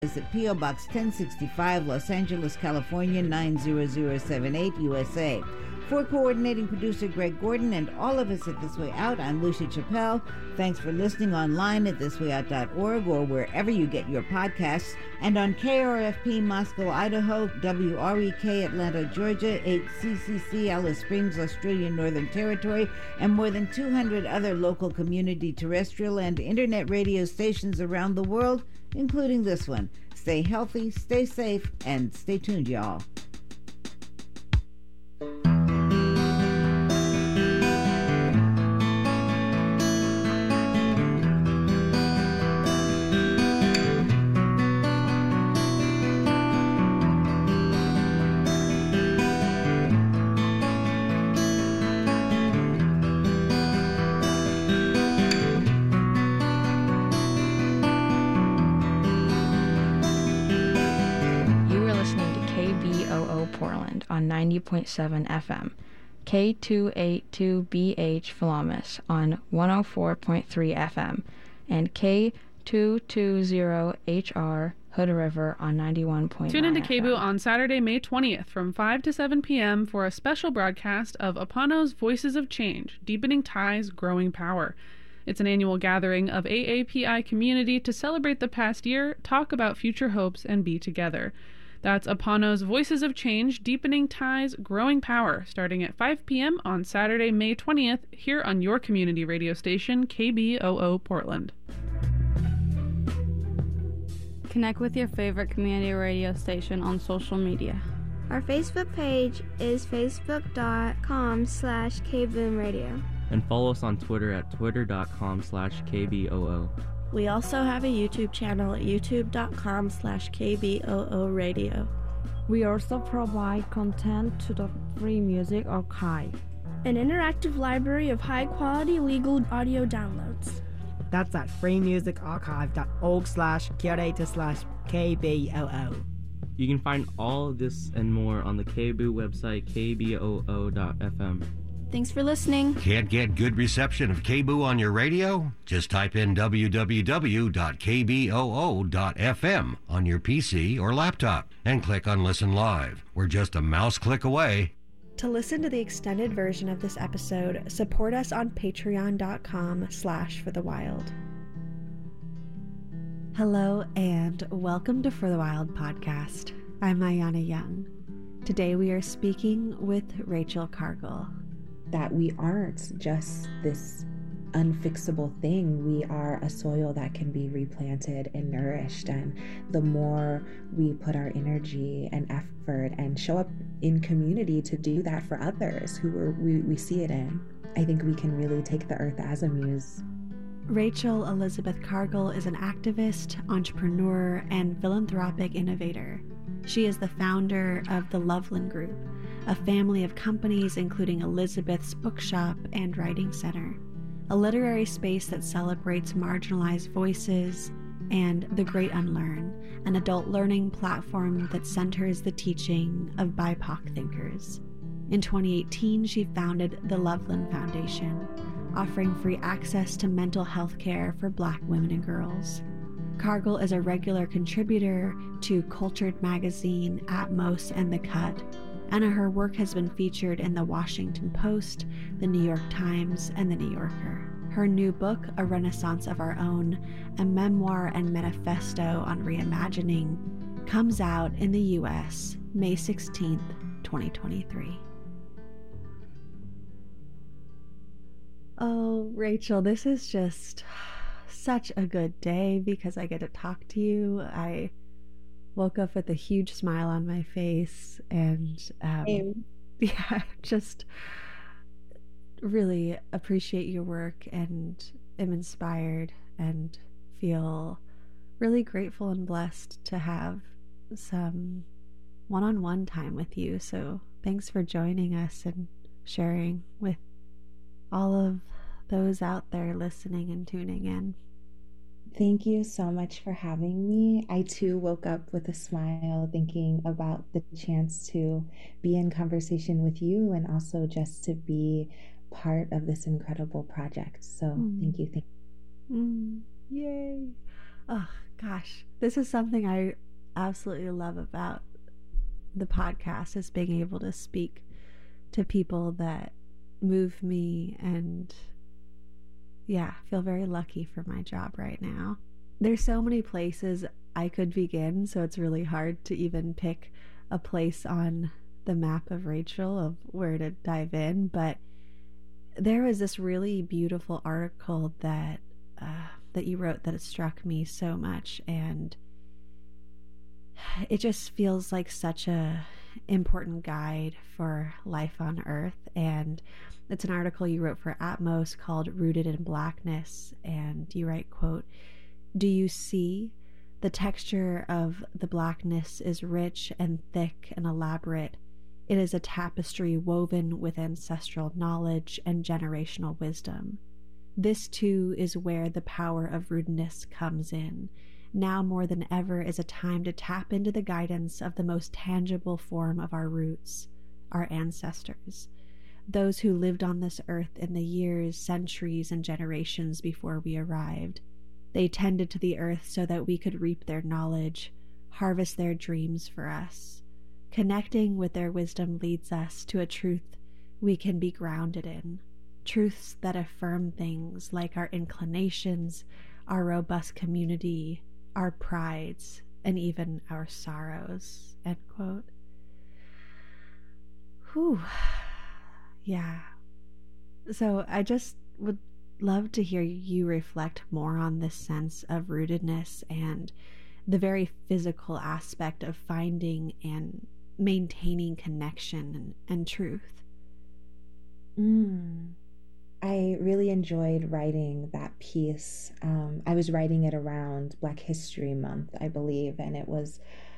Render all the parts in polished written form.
is at P.O. Box 1065, Los Angeles, California, 90078, USA. For coordinating producer Greg Gordon and all of us at This Way Out, I'm Lucy Chappelle. Thanks for listening online at thiswayout.org or wherever you get your podcasts, and on KRFP Moscow, Idaho, WREK Atlanta, Georgia, 8CCC Alice Springs, Australian Northern Territory, and more than 200 other local community terrestrial and internet radio stations around the world, including this one. Stay healthy, stay safe, and stay tuned, y'all. On 90.7 FM, K282BH Philomis on 104.3 FM, and K220HR Hood River on 91.9 Tune into FM. KBOO on Saturday, May 20th from 5 to 7 p.m. for a special broadcast of Apano's Voices of Change, Deepening Ties, Growing Power. It's an annual gathering of AAPI community to celebrate the past year, talk about future hopes, and be together. That's Apano's Voices of Change, Deepening Ties, Growing Power, starting at 5 p.m. on Saturday, May 20th, here on your community radio station, KBOO Portland. Connect with your favorite community radio station on social media. Our Facebook page is facebook.com/kboomradio. And follow us on Twitter at twitter.com/KBOO. We also have a YouTube channel at youtube.com/KBOO Radio. We also provide content to the Free Music Archive, an interactive library of high-quality legal audio downloads. That's at freemusicarchive.org/curator/KBOO. You can find all of this and more on the KBOO website, kboo.fm. Thanks for listening. Can't get good reception of KBOO on your radio? Just type in www.kboo.fm on your PC or laptop and click on Listen Live. We're just a mouse click away. To listen to the extended version of this episode, support us on patreon.com/forthewild. Hello and welcome to For the Wild podcast. I'm Ayana Young. Today we are speaking with Rachel Cargill. That we aren't just this unfixable thing. We are a soil that can be replanted and nourished. And the more we put our energy and effort and show up in community to do that for others who we see it in, I think we can really take the earth as a muse. Rachel Elizabeth Cargill is an activist, entrepreneur, and philanthropic innovator. She is the founder of the Loveland Group, a family of companies including Elizabeth's Bookshop and Writing Center, a literary space that celebrates marginalized voices, and The Great Unlearn, an adult learning platform that centers the teaching of BIPOC thinkers. In 2018, she founded the Loveland Foundation, offering free access to mental health care for Black women and girls. Cargill is a regular contributor to Cultured Magazine, Atmos, and The Cut, and her work has been featured in The Washington Post, The New York Times, and The New Yorker. Her new book, A Renaissance of Our Own, a memoir and manifesto on reimagining, comes out in the U.S. May 16th, 2023. Oh, Rachel, this is just such a good day because I get to talk to you. I woke up with a huge smile on my face and just really appreciate your work and am inspired and feel really grateful and blessed to have some one-on-one time with you. So thanks for joining us and sharing with all of those out there listening and tuning in. Thank you so much for having me. I too woke up with a smile thinking about the chance to be in conversation with you and also just to be part of this incredible project. So thank you. Yay. Oh Gosh, this is something I absolutely love about the podcast, is being able to speak to people that move me, and feel very lucky for my job right now. There's so many places I could begin, so it's really hard to even pick a place on the map of Rachel of where to dive in, but there was this really beautiful article that you wrote that it struck me so much, and it just feels like such a important guide for life on Earth. And it's an article you wrote for Atmos called Rooted in Blackness, and you write, quote, "Do you see? The texture of the blackness is rich and thick and elaborate. It is a tapestry woven with ancestral knowledge and generational wisdom. This too is where the power of rootedness comes in. Now more than ever is a time to tap into the guidance of the most tangible form of our roots, our ancestors, those who lived on this earth in the years, centuries, and generations before we arrived. They tended to the earth so that we could reap their knowledge, harvest their dreams for us. Connecting with their wisdom leads us to a truth we can be grounded in, truths that affirm things like our inclinations, our robust community, our prides, and even our sorrows," end quote. Whew. Yeah. So I just would love to hear you reflect more on this sense of rootedness and the very physical aspect of finding and maintaining connection and truth. I really enjoyed writing that piece. I was writing it around Black History Month, I believe, and it was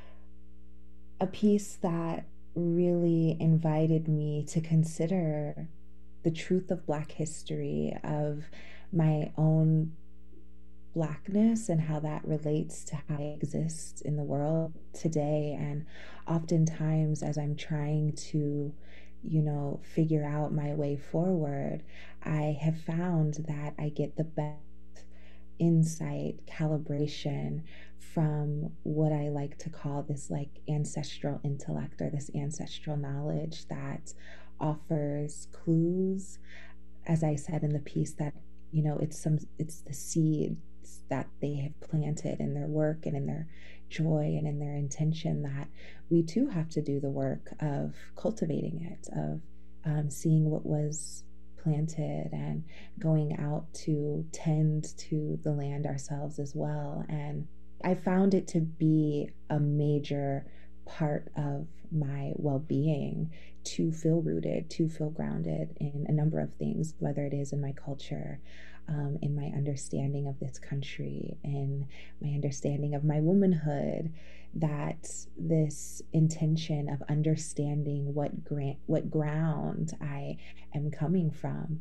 a piece that really invited me to consider the truth of Black history, of my own Blackness and how that relates to how I exist in the world today. And oftentimes, as I'm trying to figure out my way forward, I have found that I get the best insight, calibration from what I like to call this ancestral intellect, or this ancestral knowledge that offers clues, as I said in the piece, that it's the seeds that they have planted in their work and in their joy and in their intention, that we too have to do the work of cultivating it, of seeing what was planted and going out to tend to the land ourselves as well. And I found it to be a major part of my well-being to feel rooted, to feel grounded in a number of things, whether it is in my culture, in my understanding of this country, in my understanding of my womanhood, that this intention of understanding what ground I am coming from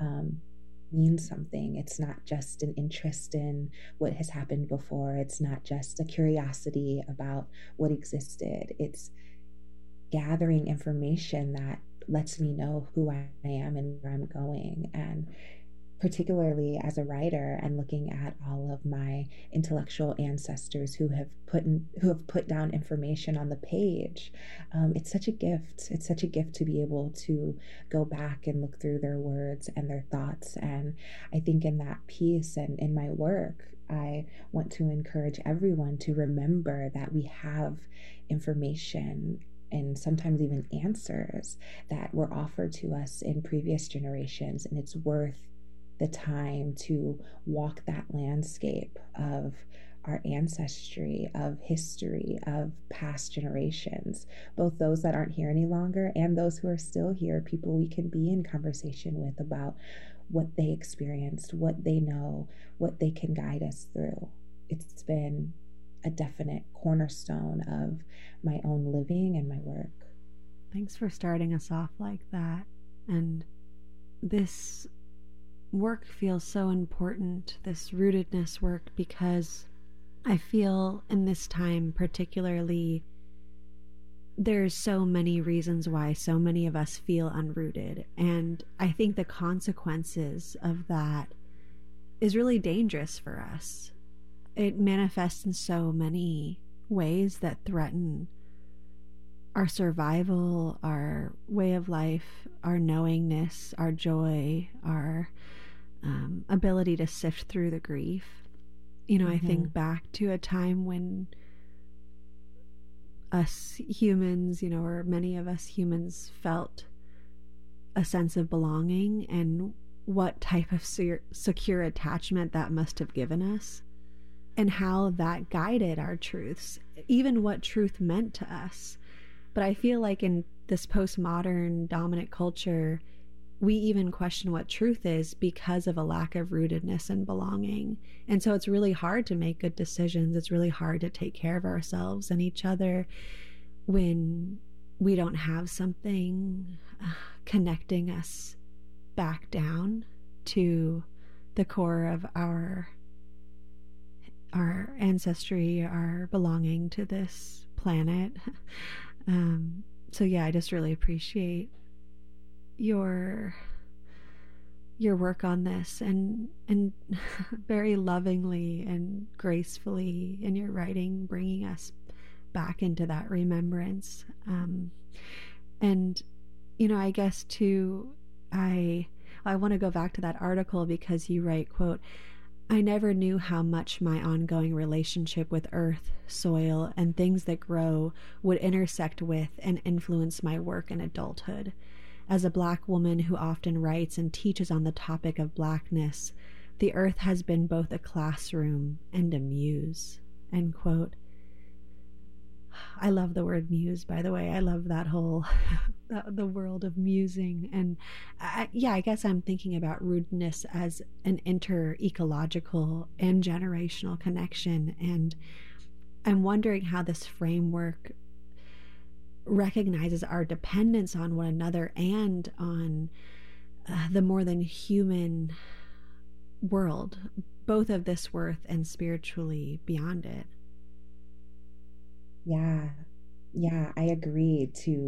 means something. It's not just an interest in what has happened before. It's not just a curiosity about what existed. It's gathering information that lets me know who I am and where I'm going. And particularly as a writer, and looking at all of my intellectual ancestors who have put down information on the page, it's such a gift. It's such a gift to be able to go back and look through their words and their thoughts. And I think in that piece and in my work, I want to encourage everyone to remember that we have information and sometimes even answers that were offered to us in previous generations, and it's worth the time to walk that landscape of our ancestry, of history, of past generations, both those that aren't here any longer and those who are still here, people we can be in conversation with about what they experienced, what they know, what they can guide us through. It's been a definite cornerstone of my own living and my work. Thanks for starting us off like that. And this work feels so important, this rootedness work, because I feel in this time particularly there's so many reasons why so many of us feel unrooted, and I think the consequences of that is really dangerous for us. it manifests in so many ways that threaten our survival, our way of life, our knowingness, our joy, our ability to sift through the grief. You know, I think back to a time when us humans, you know, or many of us humans felt a sense of belonging, and what type of secure attachment that must have given us, and how that guided our truths, even what truth meant to us. But I feel like in this postmodern dominant culture, we even question what truth is because of a lack of rootedness and belonging. And so it's really hard to make good decisions. It's really hard to take care of ourselves and each other when we don't have something connecting us back down to the core of our ancestry, our belonging to this planet. So yeah, I just really appreciate your work on this, and very lovingly and gracefully in your writing, bringing us back into that remembrance. And you know, I guess too, I want to go back to that article because you write, quote, "I never knew how much my ongoing relationship with earth, soil, and things that grow would intersect with and influence my work in adulthood. As a Black woman who often writes and teaches on the topic of Blackness, the earth has been both a classroom and a muse," end quote. I love the word muse, by the way. I love that whole, the world of musing. And I guess I'm thinking about rootedness as an inter-ecological and generational connection. And I'm wondering how this framework recognizes our dependence on one another and on the more than human world, both of this worth and spiritually beyond it. Yeah, I agree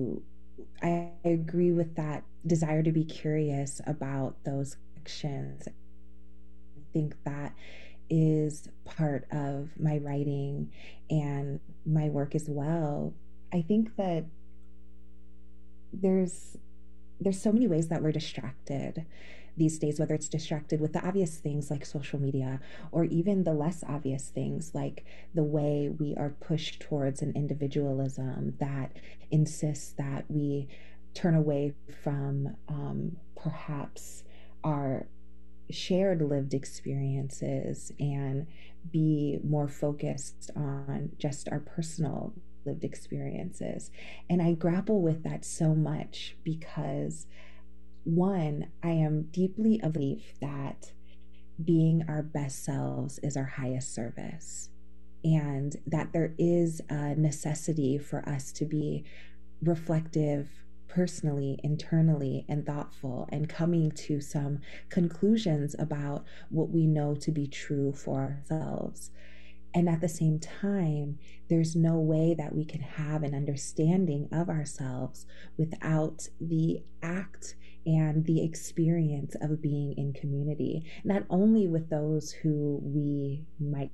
with that desire to be curious about those connections. I think that is part of my writing and my work as well. I think that there's so many ways that we're distracted these days, whether it's distracted with the obvious things like social media, or even the less obvious things like the way we are pushed towards an individualism that insists that we turn away from perhaps our shared lived experiences and be more focused on just our personal lived experiences. And I grapple with that so much because, one, I am deeply of belief that being our best selves is our highest service, and that there is a necessity for us to be reflective personally, internally, and thoughtful, and coming to some conclusions about what we know to be true for ourselves. And at the same time, there's no way that we can have an understanding of ourselves without the act and the experience of being in community, not only with those who we might,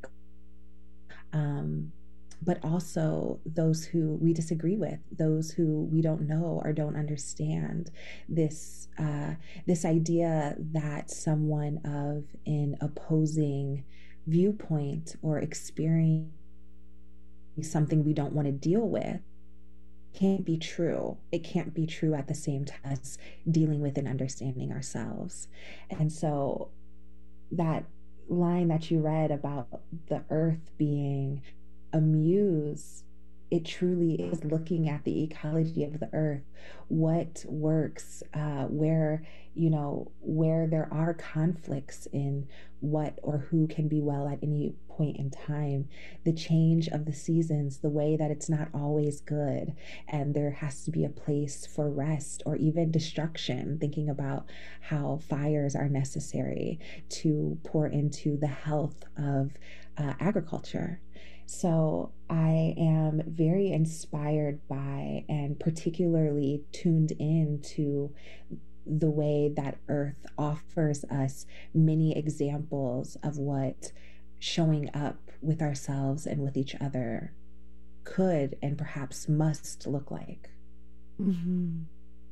but also those who we disagree with, those who we don't know or don't understand. This idea that someone of an opposing viewpoint or experience something we don't want to deal with can't be true. It can't be true at the same time as dealing with and understanding ourselves. And so that line that you read about the earth being a muse, it truly is looking at the ecology of the earth, what works, where there are conflicts in what or who can be well at any point in time, the change of the seasons, the way that it's not always good, and there has to be a place for rest or even destruction, thinking about how fires are necessary to pour into the health of agriculture. So I am very inspired by and particularly tuned in to the way that Earth offers us many examples of what showing up with ourselves and with each other could and perhaps must look like. Mm-hmm.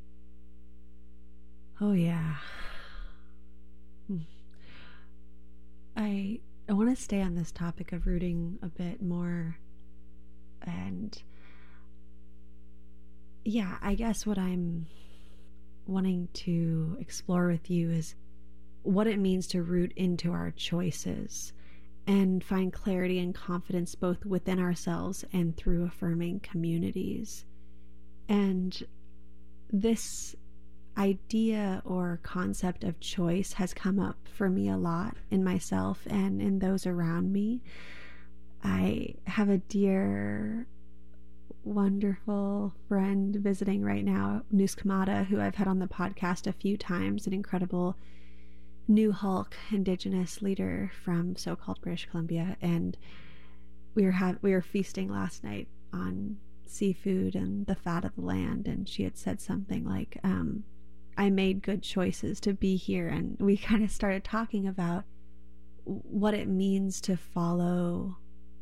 Oh, yeah. I want to stay on this topic of rooting a bit more. And yeah, I guess what I'm wanting to explore with you is what it means to root into our choices and find clarity and confidence both within ourselves and through affirming communities. And this idea or concept of choice has come up for me a lot in myself and in those around me. I have a dear, wonderful friend visiting right now, Nus Kamada, who I've had on the podcast a few times, an incredible New Hulk Indigenous leader from so-called British Columbia, and we were feasting last night on seafood and the fat of the land, and she had said something like, I made good choices to be here, and we kind of started talking about what it means to follow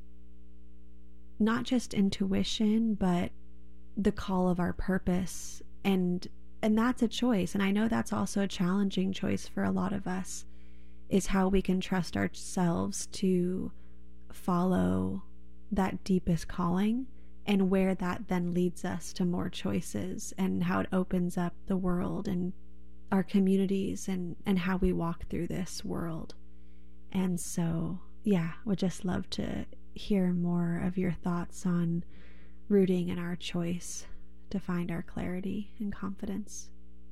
not just intuition, but the call of our purpose. And that's a choice. And I know that's also a challenging choice for a lot of us, is how we can trust ourselves to follow that deepest calling, and where that then leads us to more choices, and how it opens up the world and our communities and how we walk through this world. And so, yeah, would just love to hear more of your thoughts on rooting in our choice to find our clarity and confidence.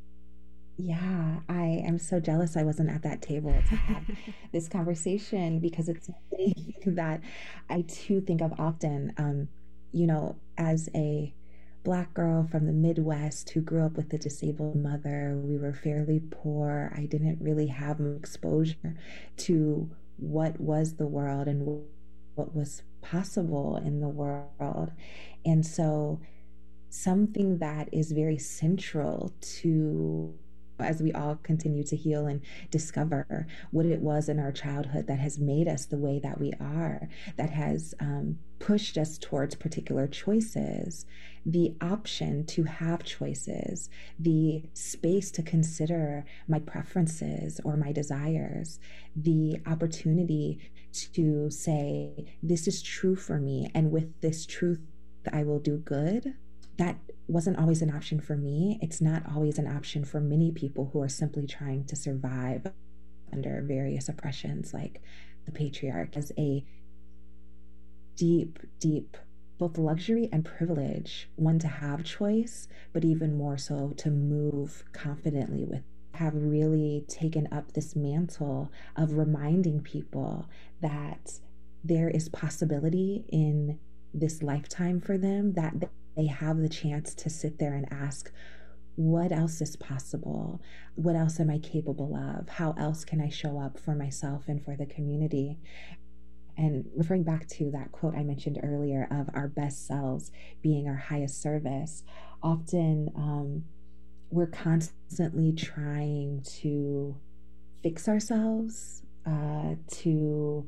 Yeah, I am so jealous I wasn't at that table to have this conversation, because it's something that I too think of often. As a Black girl from the Midwest who grew up with a disabled mother, we were fairly poor. I didn't really have exposure to what was the world and what was possible in the world. And so something that is very central to, as we all continue to heal and discover what it was in our childhood that has made us the way that we are, that has pushed us towards particular choices, the option to have choices, the space to consider my preferences or my desires, the opportunity to say, this is true for me, and with this truth, I will do good. That wasn't always an option for me. It's not always an option for many people who are simply trying to survive under various oppressions like the patriarch. As a deep, deep, both luxury and privilege, one, to have choice, but even more so to move confidently with, have really taken up this mantle of reminding people that there is possibility in this lifetime for them, that they have the chance to sit there and ask, what else is possible? What else am I capable of? How else can I show up for myself and for the community? And referring back to that quote I mentioned earlier of our best selves being our highest service, often we're constantly trying to fix ourselves, to,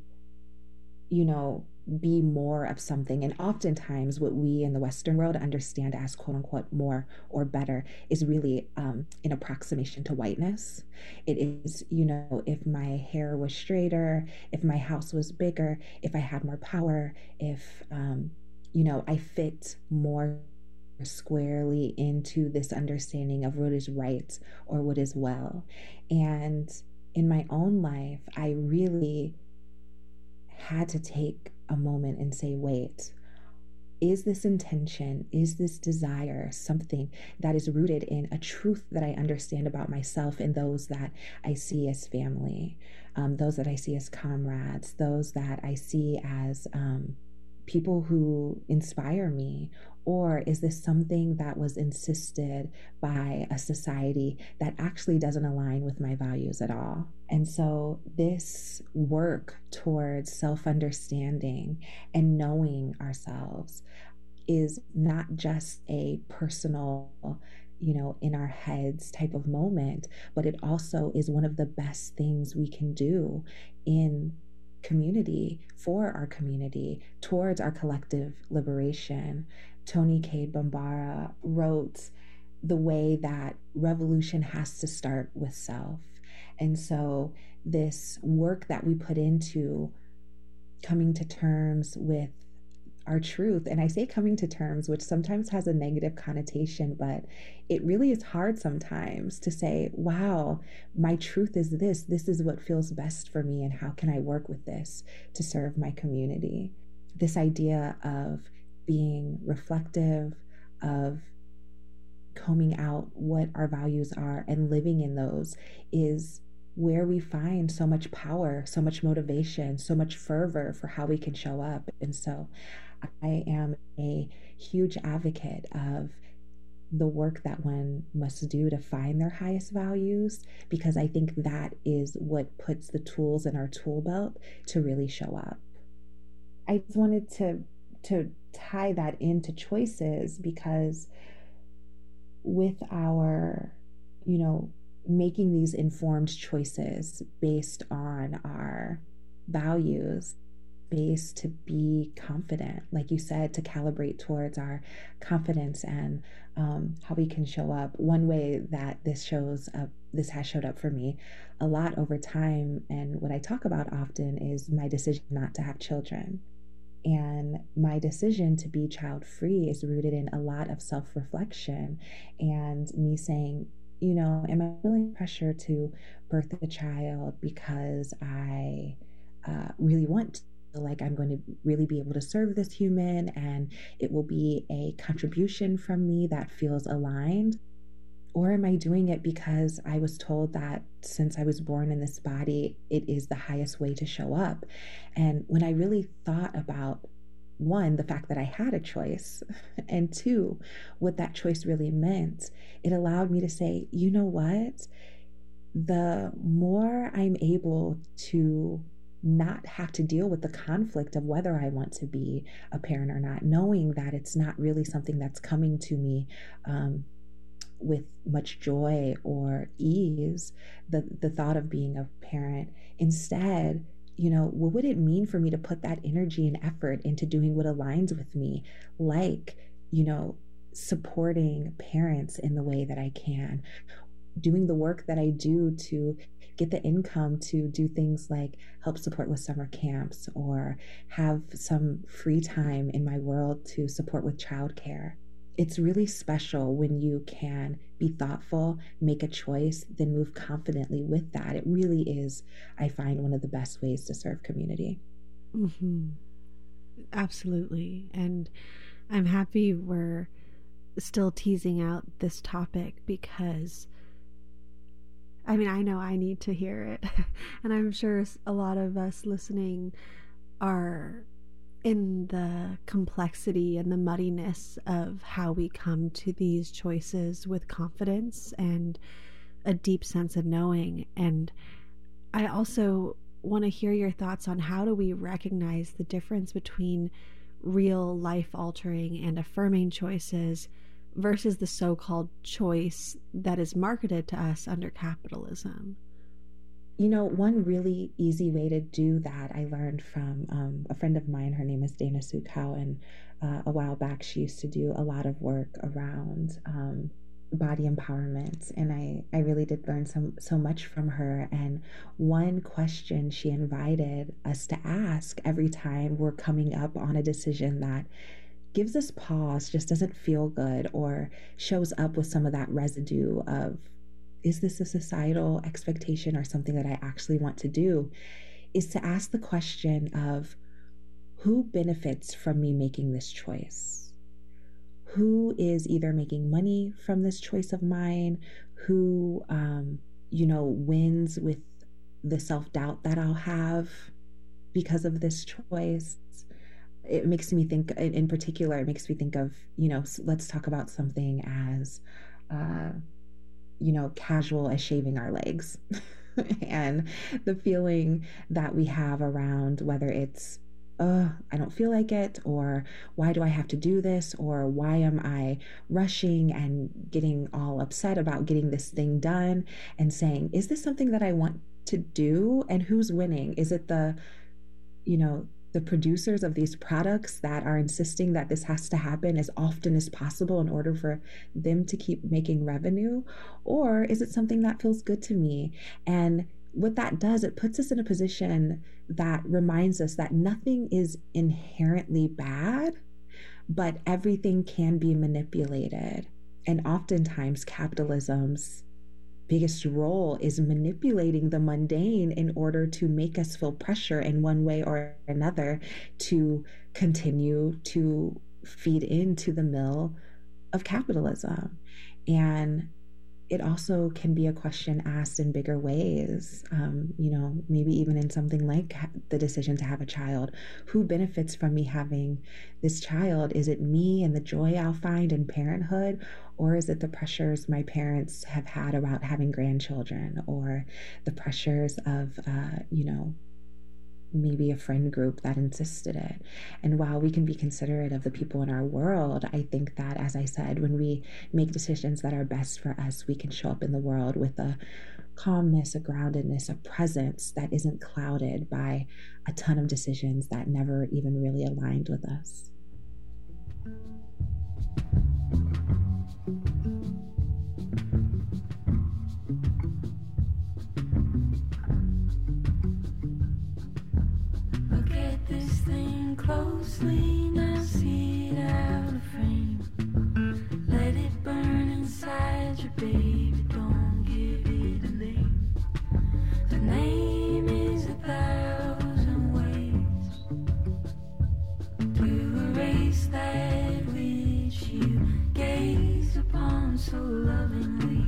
be more of something. And oftentimes what we in the Western world understand as quote unquote more or better is really an approximation to whiteness. It is, if my hair was straighter, if my house was bigger, if I had more power, if, I fit more squarely into this understanding of what is right or what is well. And in my own life, I really had to take a moment and say, wait, is this intention, is this desire something that is rooted in a truth that I understand about myself and those that I see as family, those that I see as comrades, those that I see as people who inspire me? Or is this something that was insisted by a society that actually doesn't align with my values at all? And so this work towards self-understanding and knowing ourselves is not just a personal, in our heads type of moment, but it also is one of the best things we can do in community, for our community, towards our collective liberation. Toni Cade Bambara wrote the way that revolution has to start with self. And so this work that we put into coming to terms with our truth, and I say coming to terms, which sometimes has a negative connotation, but it really is hard sometimes to say, wow, my truth is this is what feels best for me, and how can I work with this to serve my community? This idea of being reflective, of combing out what our values are and living in those is where we find so much power, so much motivation, so much fervor for how we can show up. And so I am a huge advocate of the work that one must do to find their highest values, because I think that is what puts the tools in our tool belt to really show up. I just wanted to tie that into choices, because with our, making these informed choices based on our values, based to be confident, like you said, to calibrate towards our confidence and how we can show up. One way that this has showed up for me a lot over time, and what I talk about often, is my decision not to have children. And my decision to be child-free is rooted in a lot of self-reflection and me saying, am I feeling pressure to birth a child because I really want to feel like I'm going to really be able to serve this human and it will be a contribution from me that feels aligned? Or am I doing it because I was told that since I was born in this body, it is the highest way to show up? And when I really thought about, one, the fact that I had a choice, and two, what that choice really meant, it allowed me to say, you know what? The more I'm able to not have to deal with the conflict of whether I want to be a parent or not, knowing that it's not really something that's coming to me with much joy or ease, the thought of being a parent. Instead, what would it mean for me to put that energy and effort into doing what aligns with me, like, supporting parents in the way that I can, doing the work that I do to get the income to do things like help support with summer camps or have some free time in my world to support with childcare. It's really special when you can be thoughtful, make a choice, then move confidently with that. It really is, I find, one of the best ways to serve community. Mm-hmm. Absolutely. And I'm happy we're still teasing out this topic, because I know I need to hear it. And I'm sure a lot of us listening are in the complexity and the muddiness of how we come to these choices with confidence and a deep sense of knowing. And I also want to hear your thoughts on how do we recognize the difference between real life-altering and affirming choices versus the so-called choice that is marketed to us under capitalism. One really easy way to do that I learned from a friend of mine. Her name is Dana Sue Cowan. A while back, she used to do a lot of work around body empowerment, and I really did learn so much from her. And one question she invited us to ask every time we're coming up on a decision that gives us pause, just doesn't feel good, or shows up with some of that residue of, is this a societal expectation or something that I actually want to do, is to ask the question of, who benefits from me making this choice? Who is either making money from this choice of mine? Who, wins with the self-doubt that I'll have because of this choice? It makes me think, in particular, it makes me think of, let's talk about something as, casual as shaving our legs and the feeling that we have around whether it's, I don't feel like it, or why do I have to do this, or why am I rushing and getting all upset about getting this thing done, and saying, is this something that I want to do? And who's winning? Is it the the producers of these products that are insisting that this has to happen as often as possible in order for them to keep making revenue? Or is it something that feels good to me? And what that does, it puts us in a position that reminds us that nothing is inherently bad, but everything can be manipulated. And oftentimes capitalism's biggest role is manipulating the mundane in order to make us feel pressure in one way or another to continue to feed into the mill of capitalism. And it also can be a question asked in bigger ways, maybe even in something like the decision to have a child. Who benefits from me having this child? Is it me and the joy I'll find in parenthood? Or is it the pressures my parents have had about having grandchildren, or the pressures of, maybe a friend group that insisted it? And while we can be considerate of the people in our world, I think that, as I said, when we make decisions that are best for us, we can show up in the world with a calmness, a groundedness, a presence that isn't clouded by a ton of decisions that never even really aligned with us. Look at this thing closely, now see it out of frame. Let it burn inside you, baby, don't give it a name. The name is 1,000 ways to erase that which you gaze upon so lovingly.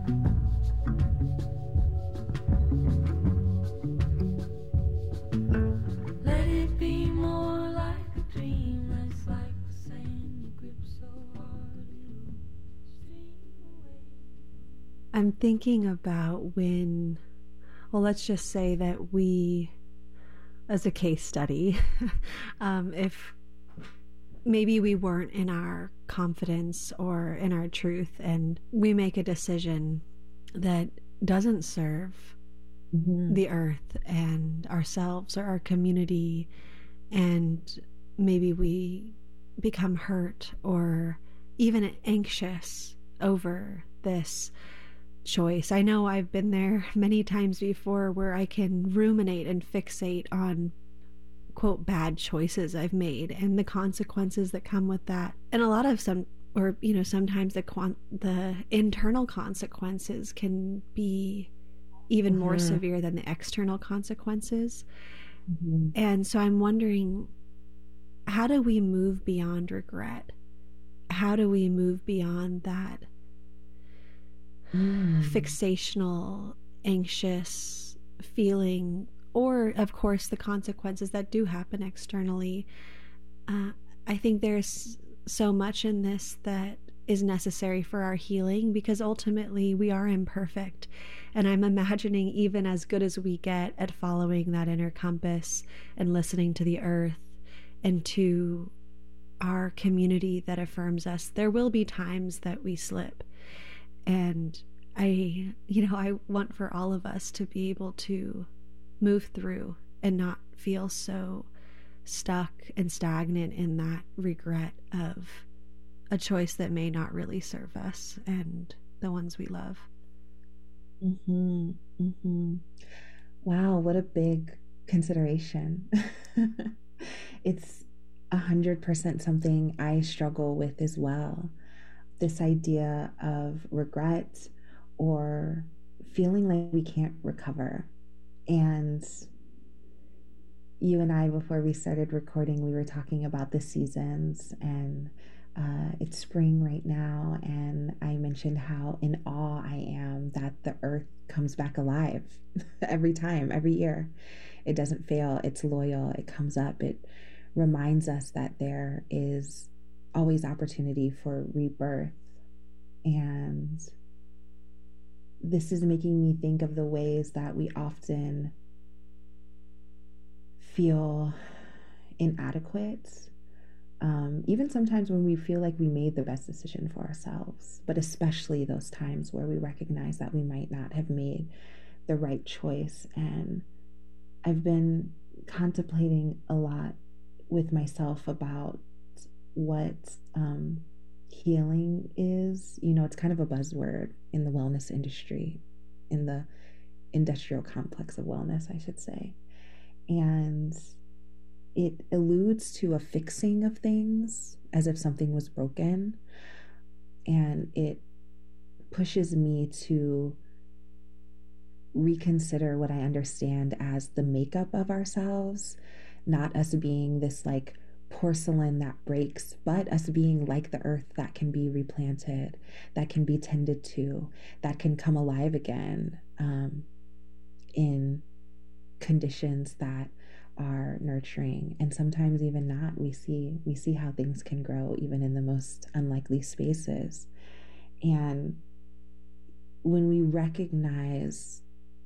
Let it be more like a dream, less like the sand you grip so hard it will stream away. I'm thinking about let's just say that we, as a case study, if maybe we weren't in our confidence or in our truth, and we make a decision that doesn't serve the earth and ourselves or our community, and maybe we become hurt or even anxious over this choice. I know I've been there many times before, where I can ruminate and fixate on quote bad choices I've made and the consequences that come with that. And a lot of sometimes the internal consequences can be even more severe than the external consequences. And so I'm wondering, how do we move beyond regret? How do we move beyond that fixational, anxious feeling, or of course the consequences that do happen externally? I think there's so much in this that is necessary for our healing, because ultimately we are imperfect. And I'm imagining, even as good as we get at following that inner compass and listening to the earth and to our community that affirms us, there will be times that we slip. And I want for all of us to be able to move through and not feel so stuck and stagnant in that regret of a choice that may not really serve us and the ones we love. Wow, what a big consideration. It's 100% something I struggle with as well. This idea of regret or feeling like we can't recover. And you and I, before we started recording, we were talking about the seasons, and it's spring right now, and I mentioned how in awe I am that the earth comes back alive every time, every year. It doesn't fail. It's loyal. It comes up. It reminds us that there is always opportunity for rebirth. And this is making me think of the ways that we often feel inadequate. Even sometimes when we feel like we made the best decision for ourselves, but especially those times where we recognize that we might not have made the right choice. And I've been contemplating a lot with myself about what healing is. You know, it's kind of a buzzword in the wellness industry, in the industrial complex of wellness, I should say. And it alludes to a fixing of things as if something was broken. And it pushes me to reconsider what I understand as the makeup of ourselves, not us being this like porcelain that breaks, but us being like the earth that can be replanted, that can be tended to, that can come alive again in conditions that are nurturing, and sometimes even not. We see how things can grow even in the most unlikely spaces. And when we recognize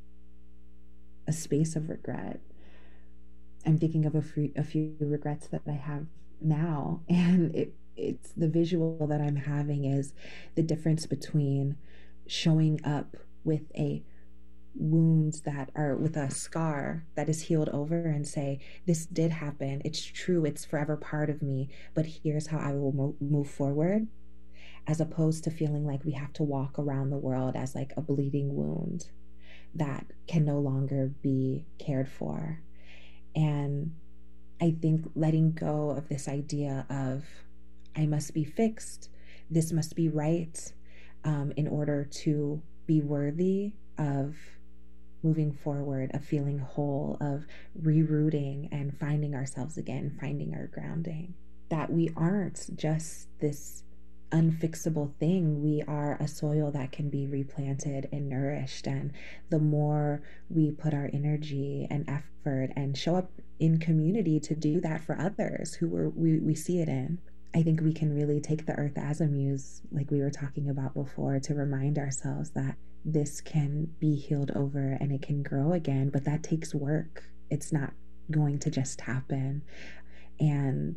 a space of regret, I'm thinking of a few regrets that I have now, and it's the visual that I'm having is the difference between showing up with a wounds that are with a scar that is healed over and say, this did happen, it's true, it's forever part of me, but here's how I will move forward, as opposed to feeling like we have to walk around the world as like a bleeding wound that can no longer be cared for. And I think letting go of this idea of I must be fixed, this must be right, in order to be worthy of moving forward, of feeling whole, of rerouting and finding ourselves again, finding our grounding. That we aren't just this unfixable thing. We are a soil that can be replanted and nourished. And the more we put our energy and effort and show up in community to do that for others who we see it in, I think we can really take the earth as a muse, like we were talking about before, to remind ourselves that this can be healed over and it can grow again, but that takes work. It's not going to just happen. And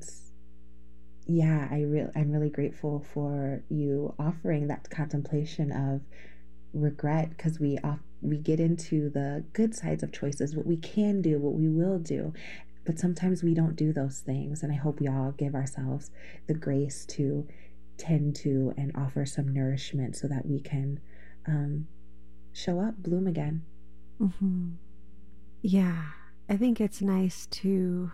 yeah, I'm really grateful for you offering that contemplation of regret, because we get into the good sides of choices, what we can do, what we will do, but sometimes we don't do those things. And I hope we all give ourselves the grace to tend to and offer some nourishment so that we can show up, bloom again. Mm-hmm. Yeah, I think it's nice to,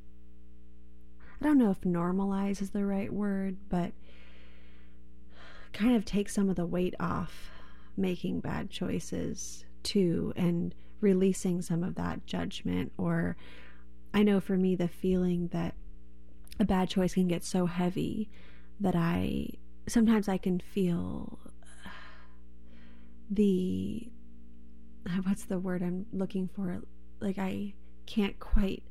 I don't know if normalize is the right word, but kind of take some of the weight off making bad choices too, and releasing some of that judgment. Or I know for me, the feeling that a bad choice can get so heavy that sometimes I can feel what's the word I'm looking for? Like I can't quite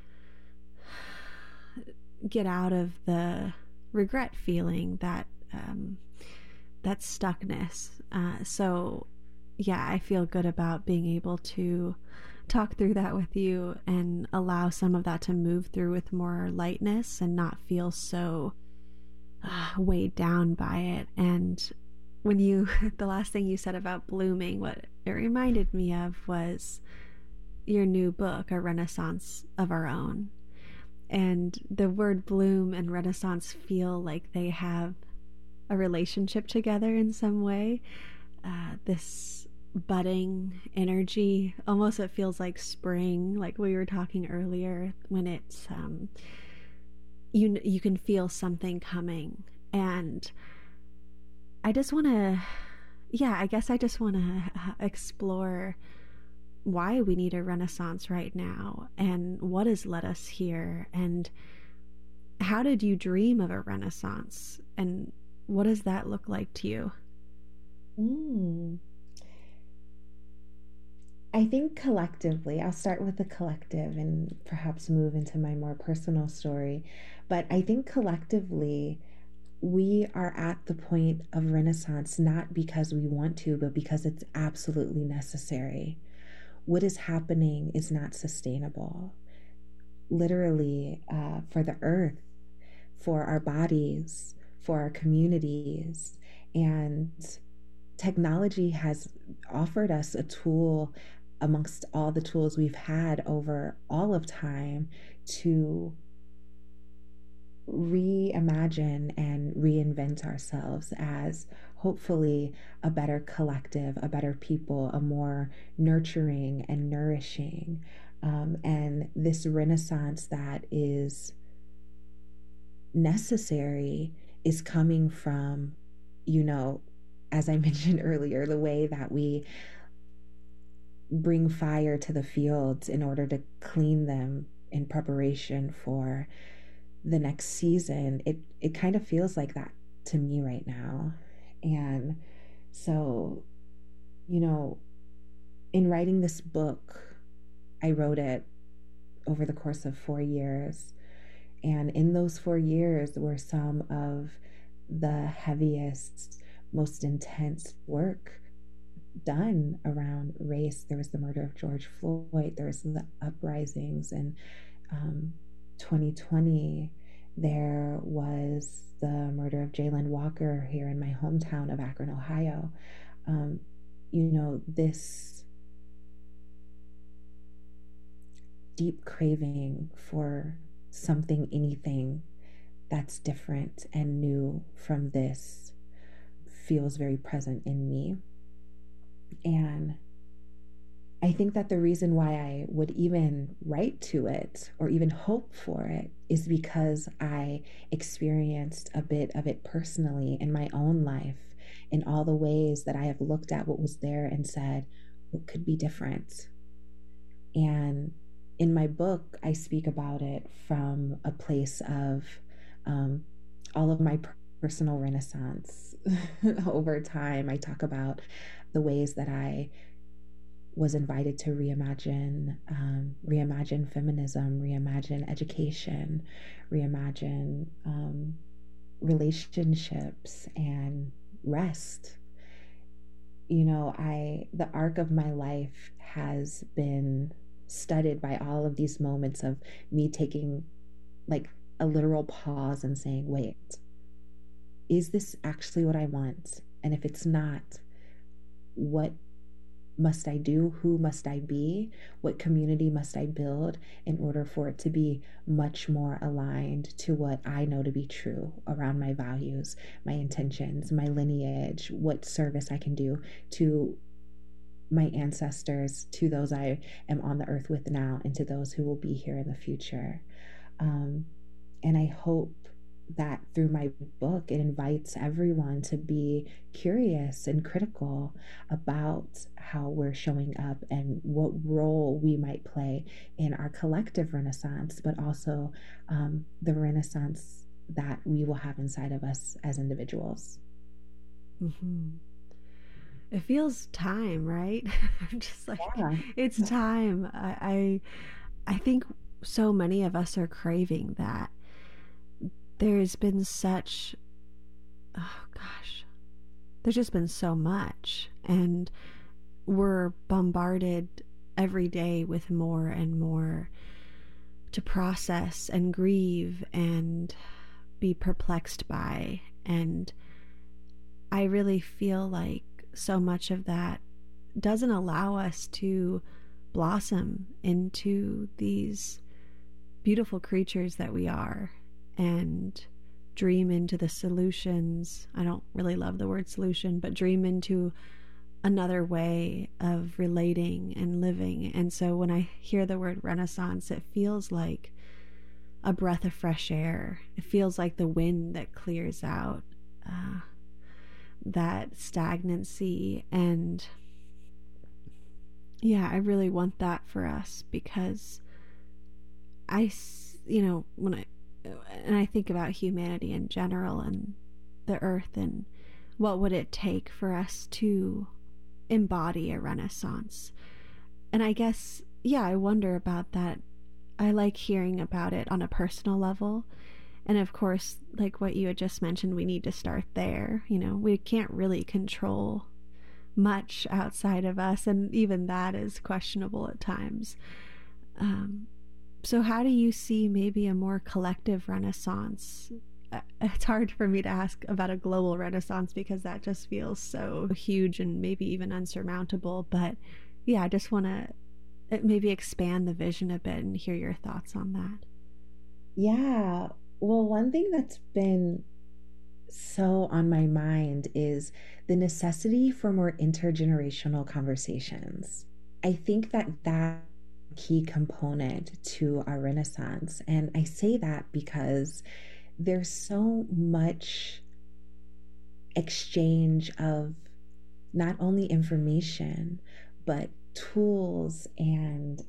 get out of the regret feeling, that stuckness. So yeah, I feel good about being able to talk through that with you and allow some of that to move through with more lightness and not feel so weighed down by it. And when the last thing you said about blooming, what it reminded me of was your new book, A Renaissance of Our Own. And the word bloom and renaissance feel like they have a relationship together in some way. This budding energy, almost it feels like spring, like we were talking earlier, when it's you can feel something coming. And I just want to explore why we need a renaissance right now, and what has led us here, and how did you dream of a renaissance, and what does that look like to you? I think collectively, I'll start with the collective and perhaps move into my more personal story, but I think collectively we are at the point of renaissance, not because we want to, but because it's absolutely necessary. What is happening is not sustainable. Literally, for the earth, for our bodies, for our communities. And technology has offered us a tool amongst all the tools we've had over all of time to reimagine and reinvent ourselves as hopefully a better collective, a better people, a more nurturing and nourishing. And this renaissance that is necessary is coming from, you know, as I mentioned earlier, the way that we bring fire to the fields in order to clean them in preparation for the next season. It kind of feels like that to me right now. And so, you know, in writing this book, I wrote it over the course of 4 years. And in those 4 years were some of the heaviest, most intense work done around race. There was the murder of George Floyd. There was the uprisings in 2020. There was the murder of Jayland Walker here in my hometown of Akron, Ohio. You know, this deep craving for something, anything that's different and new from this feels very present in me. And I think that the reason why I would even write to it or even hope for it is because I experienced a bit of it personally in my own life, in all the ways that I have looked at what was there and said, what could be different? And in my book, I speak about it from a place of all of my personal renaissance over time. I talk about the ways that I was invited to reimagine feminism, reimagine education, reimagine relationships and rest. You know, the arc of my life has been studied by all of these moments of me taking like a literal pause and saying, wait, is this actually what I want? And if it's not, what must I do? Who must I be? What community must I build in order for it to be much more aligned to what I know to be true around my values, my intentions, my lineage, what service I can do to my ancestors, to those I am on the earth with now, and to those who will be here in the future. And I hope that through my book, it invites everyone to be curious and critical about how we're showing up and what role we might play in our collective renaissance, but also the renaissance that we will have inside of us as individuals. Mm-hmm. It feels time, right? I'm just like, yeah. It's time. I think so many of us are craving that. There's been such, there's just been so much, and we're bombarded every day with more and more to process and grieve and be perplexed by. And I really feel like so much of that doesn't allow us to blossom into these beautiful creatures that we are and dream into the solutions. I don't really love the word solution, but dream into another way of relating and living. And so when I hear the word Renaissance, it feels like a breath of fresh air. It feels like the wind that clears out that stagnancy. And yeah, I really want that for us, because when I think about humanity in general and the earth, and what would it take for us to embody a renaissance. And I guess, yeah, I wonder about that. I like hearing about it on a personal level. And of course, like what you had just mentioned, we need to start there. You know, we can't really control much outside of us, and even that is questionable at times. So how do you see maybe a more collective renaissance? It's hard for me to ask about a global renaissance because that just feels so huge and maybe even unsurmountable. But I just want to maybe expand the vision a bit and hear your thoughts on that. Yeah. Well, one thing that's been so on my mind is the necessity for more intergenerational conversations. I think that that key component to our Renaissance. And I say that because there's so much exchange of not only information, but tools and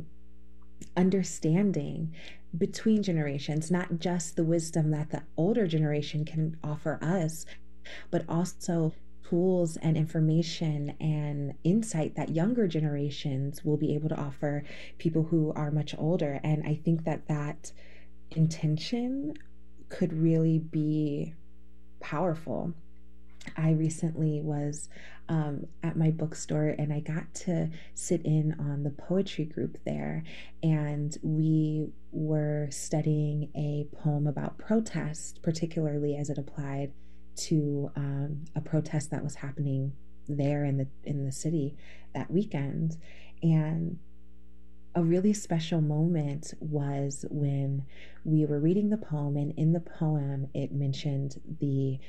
understanding between generations, not just the wisdom that the older generation can offer us, but also tools and information and insight that younger generations will be able to offer people who are much older. And I think that that intention could really be powerful. I recently was at my bookstore and I got to sit in on the poetry group there, and we were studying a poem about protest, particularly as it applied to a protest that was happening there in the city that weekend. And a really special moment was when we were reading the poem, and in the poem it mentioned the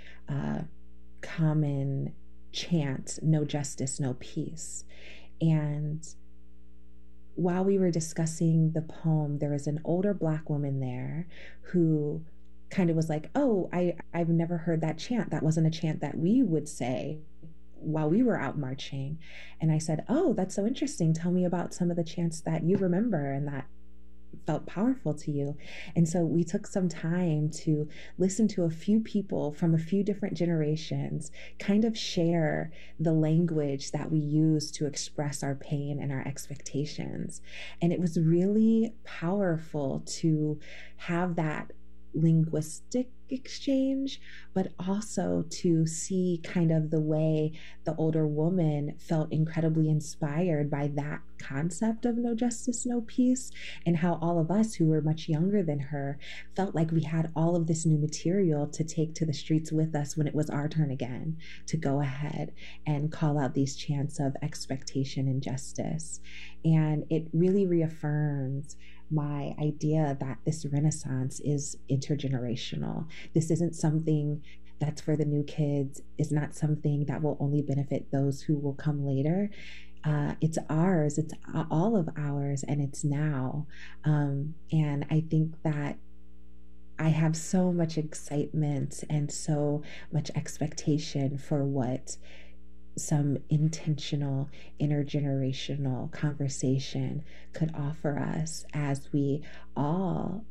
common chant, "No justice, no peace." And while we were discussing the poem, there was an older Black woman there who kind of was like, "Oh, I've never heard that chant. That wasn't a chant that we would say while we were out marching." And I said, "Oh, that's so interesting. Tell me about some of the chants that you remember and that felt powerful to you." And so we took some time to listen to a few people from a few different generations kind of share the language that we use to express our pain and our expectations. And it was really powerful to have that linguistic exchange, but also to see kind of the way the older woman felt incredibly inspired by that concept of no justice, no peace, and how all of us who were much younger than her felt like we had all of this new material to take to the streets with us when it was our turn again to go ahead and call out these chants of expectation and justice. And it really reaffirms my idea that this Renaissance is intergenerational. This isn't something that's for the new kids. It's not something that will only benefit those who will come later. It's ours. It's all of ours, and it's now. And I think that I have so much excitement and so much expectation for what some intentional intergenerational conversation could offer us as we all,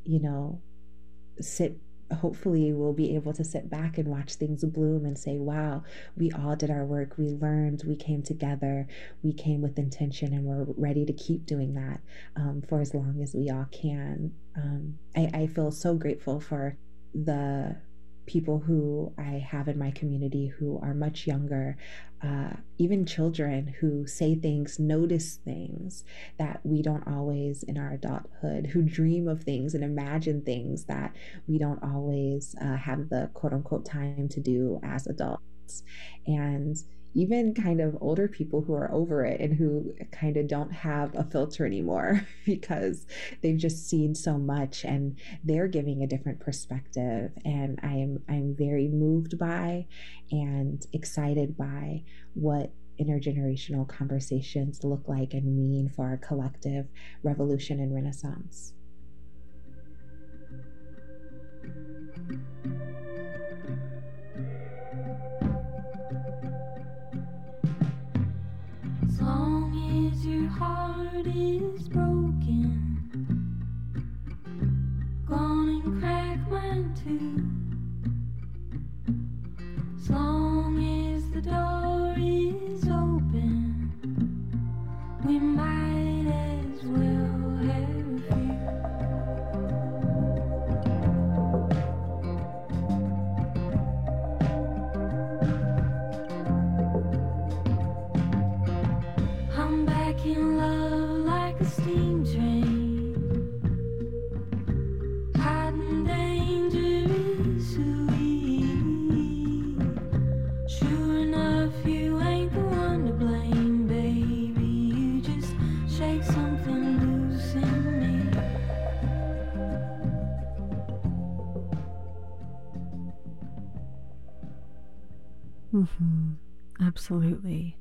hopefully we'll be able to sit back and watch things bloom and say, wow, we all did our work, we learned, we came together, we came with intention, and we're ready to keep doing that for as long as we all can. I feel so grateful for the people who I have in my community who are much younger, even children who say things, notice things that we don't always in our adulthood, who dream of things and imagine things that we don't always have the quote unquote time to do as adults. And even kind of older people who are over it and who kind of don't have a filter anymore because they've just seen so much and they're giving a different perspective. And I'm very moved by and excited by what intergenerational conversations look like and mean for our collective revolution and renaissance. As long as your heart is broken, gone and crack mine too. As long as the door is open, we might as well have a few. I'm back in love like a steam train, hiding dangerous sweet. Sure enough, you ain't the one to blame, baby. Absolutely.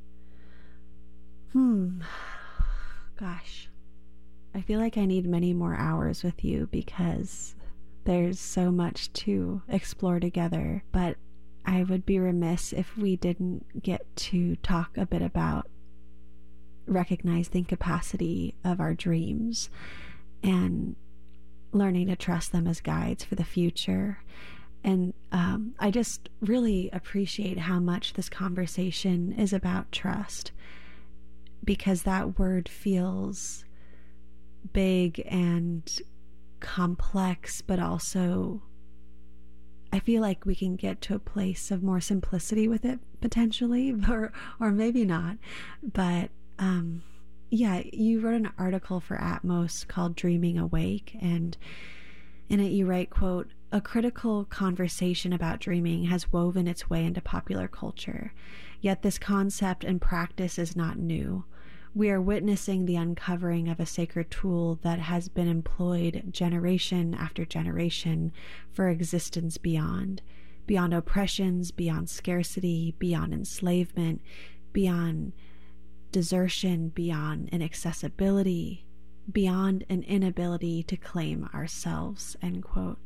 Gosh. I feel like I need many more hours with you because there's so much to explore together, but I would be remiss if we didn't get to talk a bit about recognizing the capacity of our dreams and learning to trust them as guides for the future. And I just really appreciate how much this conversation is about trust, because that word feels big and complex, but also I feel like we can get to a place of more simplicity with it potentially, or maybe not. But yeah, you wrote an article for Atmos called Dreaming Awake, and in it you write, quote, "A critical conversation about dreaming has woven its way into popular culture, yet this concept and practice is not new. We are witnessing the uncovering of a sacred tool that has been employed generation after generation for existence beyond oppressions, beyond scarcity, beyond enslavement, beyond desertion, beyond inaccessibility, beyond an inability to claim ourselves," end quote.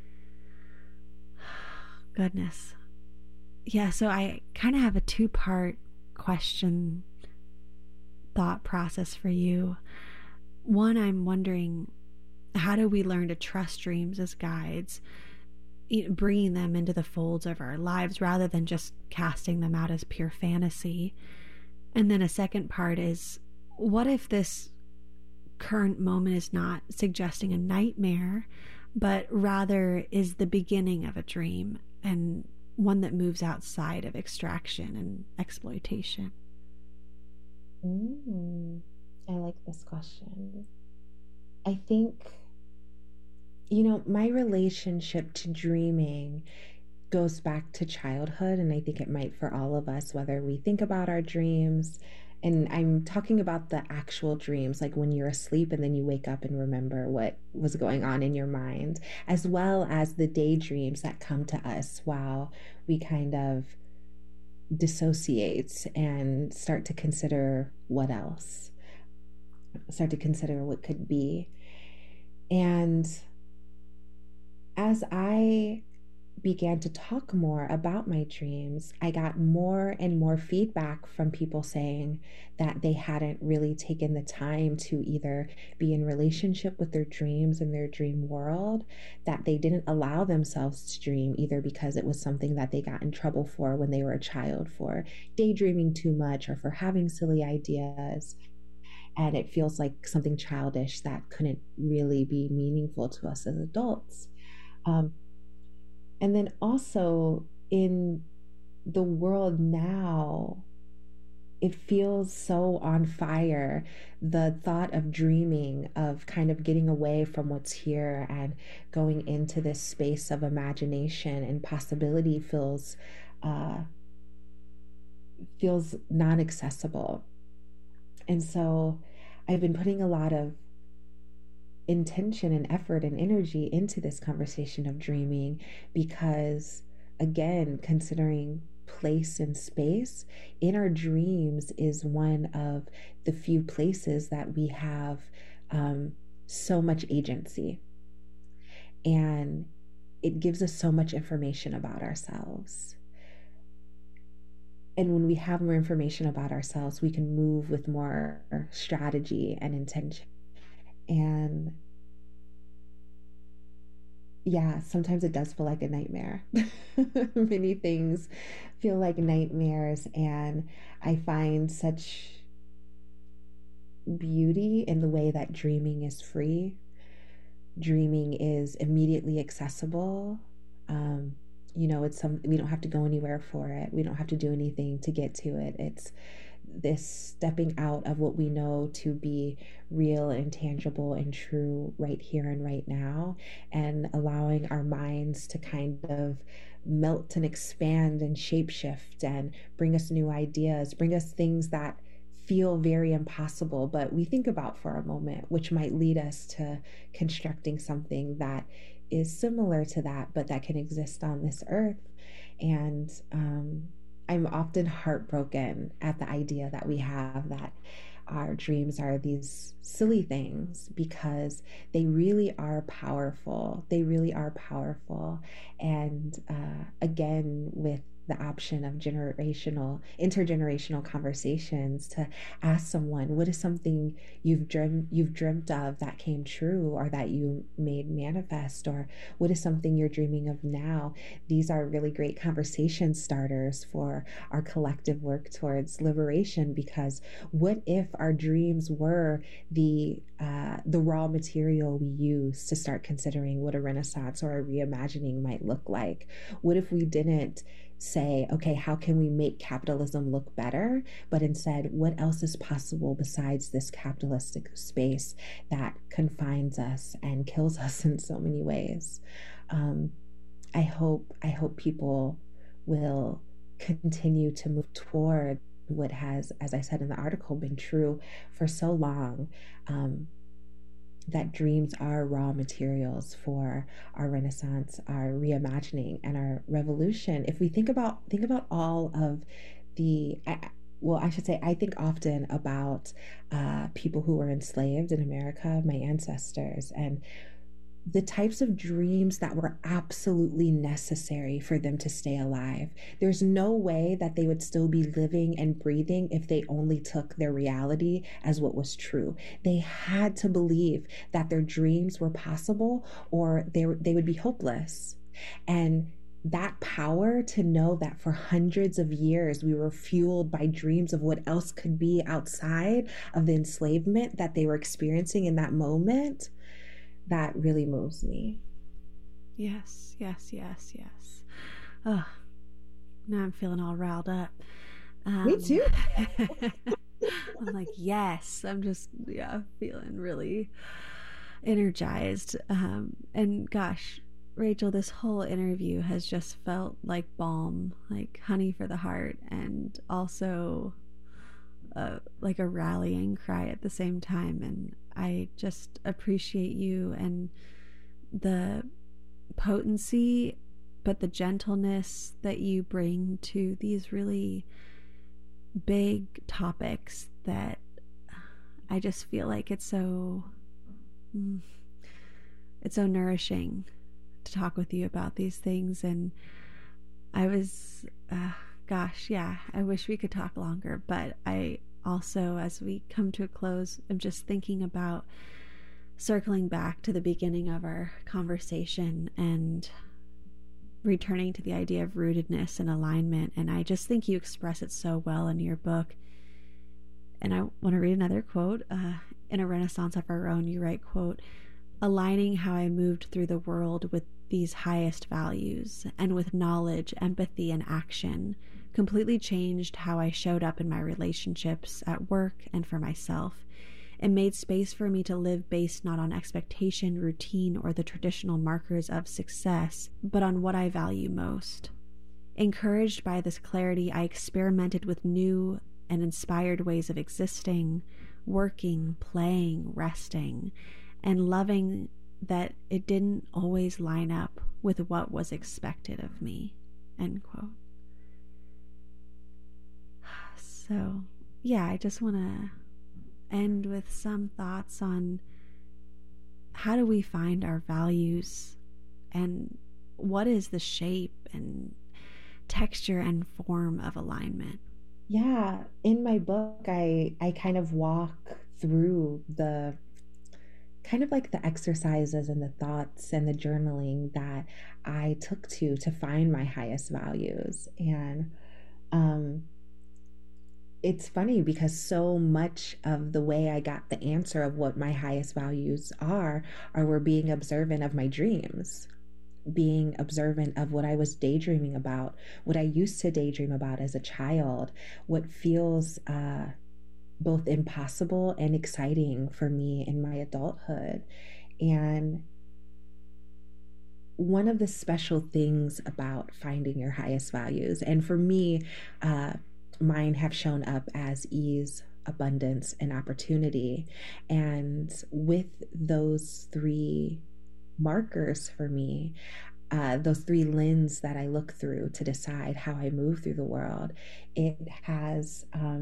Goodness. Yeah, so I kind of have a two-part question thought process for you. One, I'm wondering, how do we learn to trust dreams as guides, bringing them into the folds of our lives rather than just casting them out as pure fantasy? And then a second part is, what if this current moment is not suggesting a nightmare, but rather is the beginning of a dream, and one that moves outside of extraction and exploitation? I like this question. I think, my relationship to dreaming goes back to childhood, and I think it might for all of us, whether we think about our dreams, and I'm talking about the actual dreams, like when you're asleep and then you wake up and remember what was going on in your mind, as well as the daydreams that come to us while we kind of dissociate and start to consider what else, start to consider what could be. And as I began to talk more about my dreams, I got more and more feedback from people saying that they hadn't really taken the time to either be in relationship with their dreams and their dream world, that they didn't allow themselves to dream, either because it was something that they got in trouble for when they were a child, for daydreaming too much or for having silly ideas. And it feels like something childish that couldn't really be meaningful to us as adults. And then also in the world now, it feels so on fire. The thought of dreaming, of kind of getting away from what's here and going into this space of imagination and possibility feels non-accessible. And so I've been putting a lot of intention and effort and energy into this conversation of dreaming because, again, considering place and space in our dreams is one of the few places that we have so much agency, and it gives us so much information about ourselves. And when we have more information about ourselves, we can move with more strategy and intention. And yeah, sometimes it does feel like a nightmare. Many things feel like nightmares, and I find such beauty in the way that dreaming is free. Dreaming is immediately accessible. It's we don't have to go anywhere for it. We don't have to do anything to get to it. It's this stepping out of what we know to be real and tangible and true right here and right now, and allowing our minds to kind of melt and expand and shapeshift and bring us new ideas, bring us things that feel very impossible, but we think about for a moment, which might lead us to constructing something that is similar to that, but that can exist on this earth. And I'm often heartbroken at the idea that we have that our dreams are these silly things, because they really are powerful. They really are powerful. And again, with the option of intergenerational conversations, to ask someone, what is something you've dreamt of that came true, or that you made manifest, or what is something you're dreaming of now? These are really great conversation starters for our collective work towards liberation, because what if our dreams were the raw material we use to start considering what a renaissance or a reimagining might look like? What if we didn't say, okay, how can we make capitalism look better? But instead, what else is possible besides this capitalistic space that confines us and kills us in so many ways? I hope people will continue to move toward what has, as I said in the article, been true for so long, that dreams are raw materials for our renaissance, our reimagining, and our revolution. If we think about all of the, I think often about people who were enslaved in America, my ancestors, and the types of dreams that were absolutely necessary for them to stay alive. There's no way that they would still be living and breathing if they only took their reality as what was true. They had to believe that their dreams were possible, or they would be hopeless. And that power to know that for hundreds of years we were fueled by dreams of what else could be outside of the enslavement that they were experiencing in that moment, that really moves me. Yes. Oh, now I'm feeling all riled up. Me too. I'm like, yes. I'm just, feeling really energized. And gosh, Rachel, this whole interview has just felt like balm, like honey for the heart, and also like a rallying cry at the same time. And I just appreciate you and the potency, but the gentleness that you bring to these really big topics that I just feel like it's so nourishing to talk with you about these things. And I was, I wish we could talk longer, but I also, as we come to a close, I'm just thinking about circling back to the beginning of our conversation and returning to the idea of rootedness and alignment. And I just think you express it so well in your book. And I want to read another quote. In A Renaissance of Our Own, you write, quote, "Aligning how I moved through the world with these highest values, and with knowledge, empathy, and action, completely changed how I showed up in my relationships, at work, and for myself. It made space for me to live based not on expectation, routine, or the traditional markers of success, but on what I value most. Encouraged by this clarity, I experimented with new and inspired ways of existing, working, playing, resting, and loving that it didn't always line up with what was expected of me." End quote. So, I just want to end with some thoughts on how do we find our values, and what is the shape and texture and form of alignment? Yeah, in my book, I kind of walk through the kind of like the exercises and the thoughts and the journaling that I took to find my highest values. And it's funny because so much of the way I got the answer of what my highest values are were being observant of my dreams, being observant of what I was daydreaming about, what I used to daydream about as a child, what feels both impossible and exciting for me in my adulthood. And one of the special things about finding your highest values, and for me, mine have shown up as ease, abundance, and opportunity. And with those three markers for me, those three lenses that I look through to decide how I move through the world, it has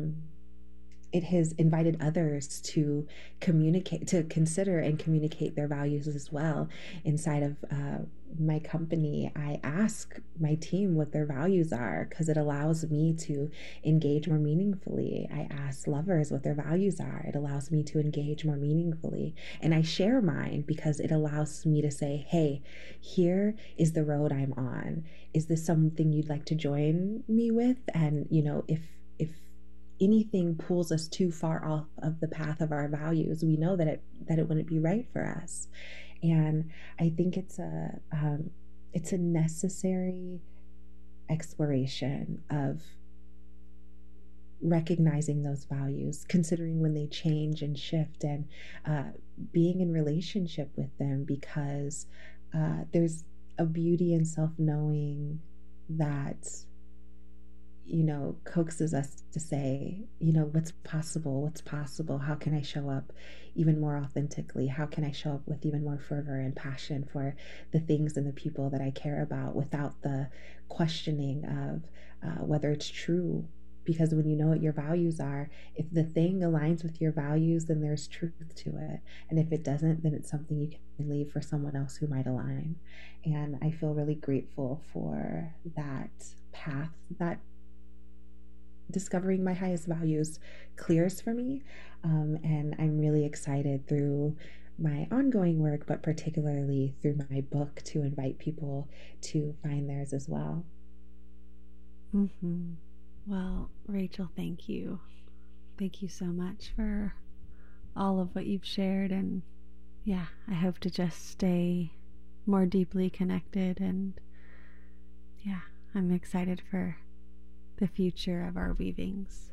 invited others to communicate, to consider and communicate their values as well. Inside of my company, I ask my team what their values are because it allows me to engage more meaningfully. I ask lovers what their values are. It allows me to engage more meaningfully. And I share mine because it allows me to say, hey, here is the road I'm on. Is this something you'd like to join me with? And, you know, if anything pulls us too far off of the path of our values, we know that it wouldn't be right for us. And I think it's a necessary exploration of recognizing those values, considering when they change and shift, and being in relationship with them, because there's a beauty in self-knowing that, you know, coaxes us to say, you know, what's possible? How can I show up even more authentically? How can I show up with even more fervor and passion for the things and the people that I care about without the questioning of whether it's true? Because when you know what your values are, if the thing aligns with your values, then there's truth to it. And if it doesn't, then it's something you can leave for someone else who might align. And I feel really grateful for that path that discovering my highest values clears for me. And I'm really excited through my ongoing work, but particularly through my book, to invite people to find theirs as well. Mm-hmm. Well, Rachel, thank you. Thank you so much for all of what you've shared. And yeah, I hope to just stay more deeply connected. And yeah, I'm excited for the future of our weavings.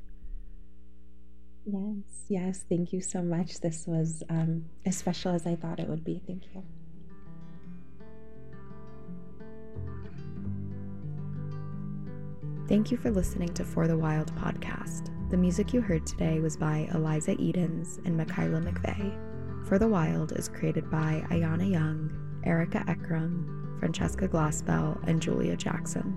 Yes. Thank you so much. This was as special as I thought it would be. Thank you. Thank you for listening to For the Wild podcast. The music you heard today was by Eliza Edens and Michaela McVeigh. For the Wild is created by Ayana Young, Erica Ekram, Francesca Glassbell, and Julia Jackson.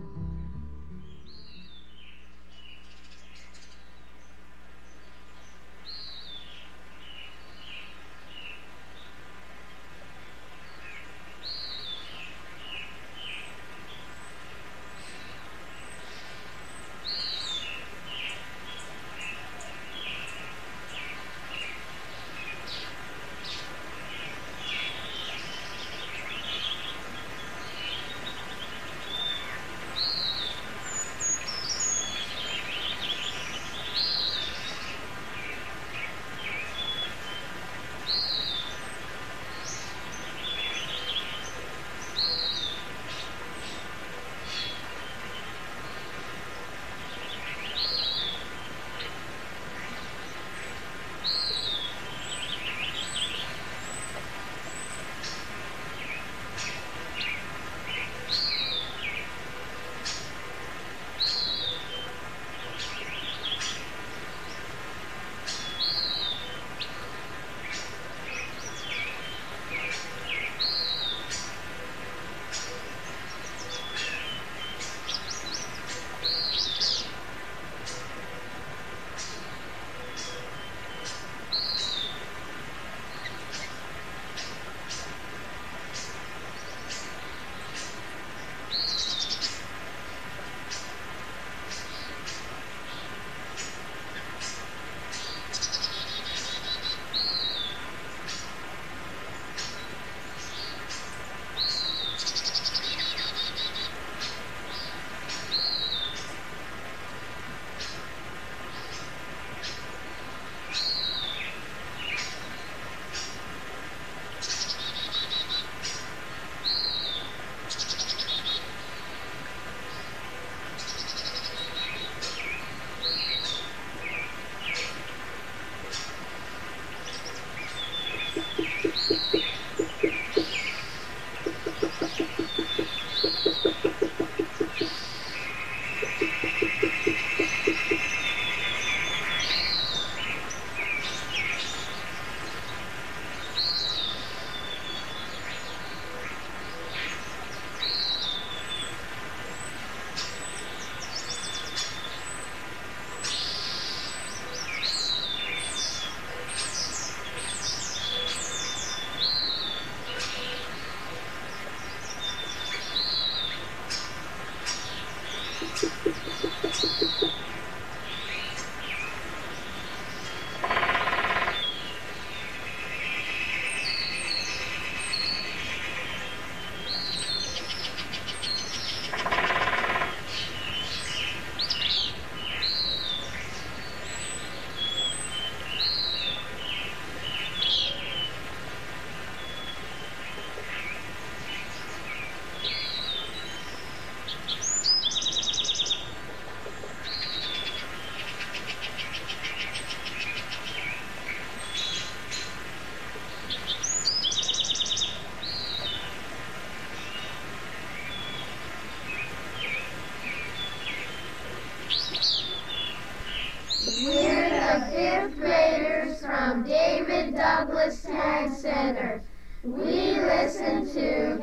We're the 5th graders from David Douglas Tag Center. We listen to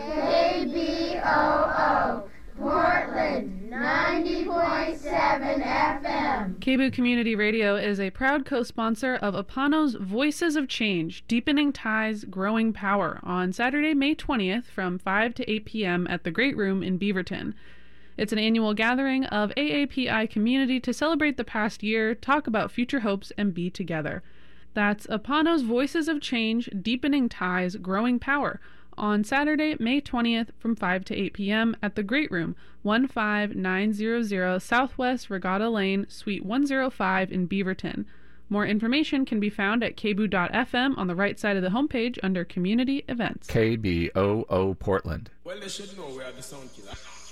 KBOO, Portland, 90.7 FM. KBOO Community Radio is a proud co-sponsor of Apano's Voices of Change, Deepening Ties, Growing Power, on Saturday, May 20th from 5 to 8 p.m. at the Great Room in Beaverton. It's an annual gathering of AAPI community to celebrate the past year, talk about future hopes, and be together. That's Apano's Voices of Change, Deepening Ties, Growing Power, on Saturday, May 20th from 5 to 8 p.m. at the Great Room, 15900 Southwest Regatta Lane, Suite 105 in Beaverton. More information can be found at kboo.fm on the right side of the homepage under Community Events. KBOO Portland. Well, they should know we are the sound killer.